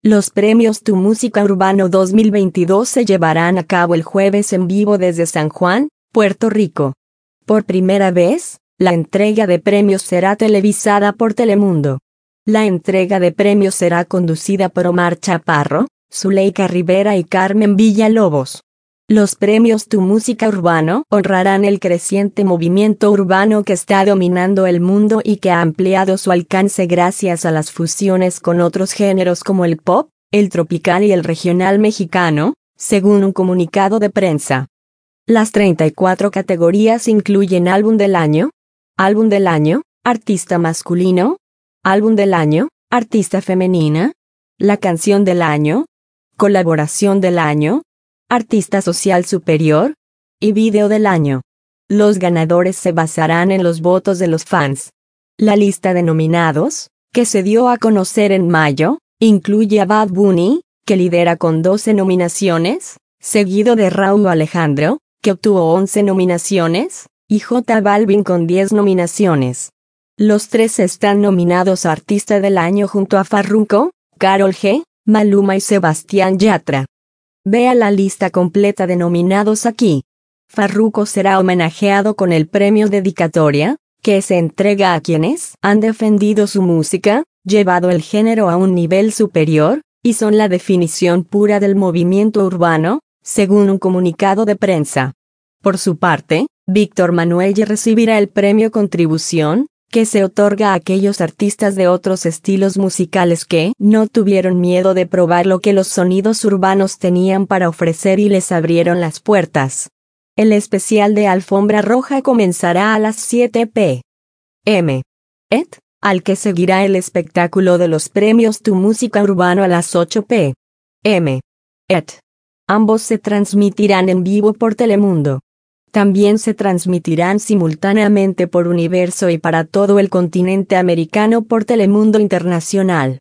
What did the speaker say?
Los premios Tu Música Urbano 2022 se llevarán a cabo el jueves en vivo desde San Juan, Puerto Rico. Por primera vez, la entrega de premios será televisada por Telemundo. La entrega de premios será conducida por Omar Chaparro, Zuleika Rivera y Carmen Villalobos. Los premios Tu Música Urbano honrarán el creciente movimiento urbano que está dominando el mundo y que ha ampliado su alcance gracias a las fusiones con otros géneros como el pop, el tropical y el regional mexicano, según un comunicado de prensa. Las 34 categorías incluyen Álbum del Año, Artista Masculino, Álbum del Año, Artista Femenina, la Canción del Año, Colaboración del Año, Artista Social Superior y Video del Año. Los ganadores se basarán en los votos de los fans. La lista de nominados, que se dio a conocer en mayo, incluye a Bad Bunny, que lidera con 12 nominaciones, seguido de Rauw Alejandro, que obtuvo 11 nominaciones, y J Balvin con 10 nominaciones. Los tres están nominados a Artista del Año junto a Farruko, Karol G, Maluma y Sebastián Yatra. Vea la lista completa de nominados aquí. Farruko será homenajeado con el premio Dedicatoria, que se entrega a quienes han defendido su música, llevado el género a un nivel superior, y son la definición pura del movimiento urbano, según un comunicado de prensa. Por su parte, Víctor Manuelle recibirá el premio Contribución, que se otorga a aquellos artistas de otros estilos musicales que no tuvieron miedo de probar lo que los sonidos urbanos tenían para ofrecer y les abrieron las puertas. El especial de Alfombra Roja comenzará a las 7 p.m. al que seguirá el espectáculo de los premios Tu Música Urbano a las 8 p.m. Ambos se transmitirán en vivo por Telemundo. También se transmitirán simultáneamente por Universo y para todo el continente americano por Telemundo Internacional.